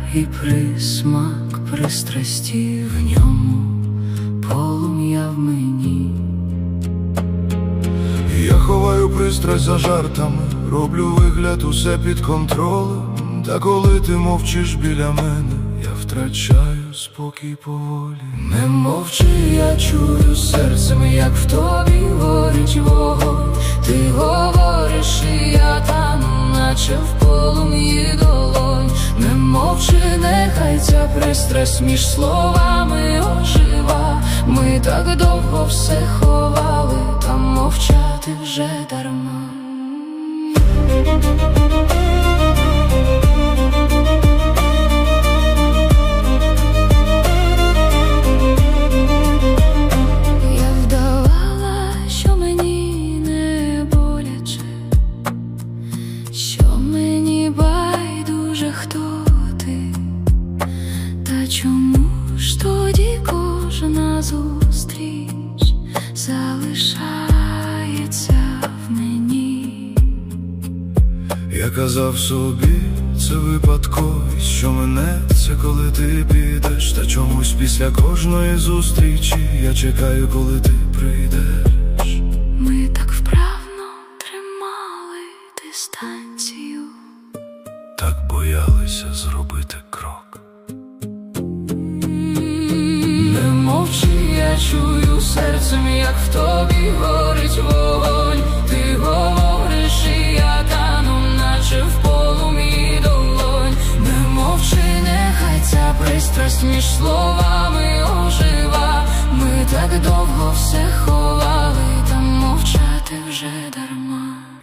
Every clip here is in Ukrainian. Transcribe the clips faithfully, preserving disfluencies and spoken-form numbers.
і присмак пристрасті, в ньому полум'я в мені. Я ховаю пристрасть за жартами, роблю вигляд, усе під контролем. Та коли ти мовчиш біля мене, я втрачаю спокій поволі. Не мовчи, я чую серцем, як в тобі горить вогонь. Ти говориш, і я тану, наче в полум'ї долонь. Не мовчи, нехай ця пристрасть між словами ожива. Ми так довго все ховали, та мовчати вже дарма. Я вдавала, що мені не боляче, що мені байдуже, хто ти. Та чому ж тоді кожна зустріч залишається в мені? Я казав собі, це випадковість, що минеться, коли ти підеш. Та чомусь після кожної зустрічі я чекаю, коли ти прийдеш. Ми так вправно тримали дистанцію, Так боялися зробити крок. Не мовчи, я чую серцем, як в тобі горить вогонь. Ти говориш, і я тану, наче в полум'ї долонь. Не мовчи, нехай ця пристрасть між словами ожива. Ми так довго все ховали, та мовчати вже дарма.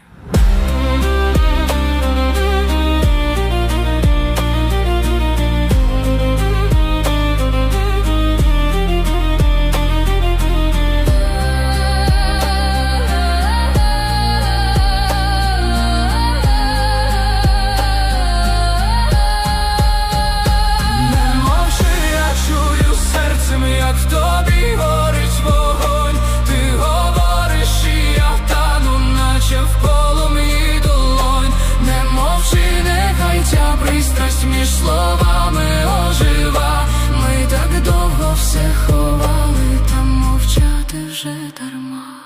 Як в тобі горить вогонь, ти говориш, і я тану, наче в полум'ї долонь. Не мовчи, нехай ця пристрасть між словами ожива. Ми так довго все ховали, та мовчати вже дарма.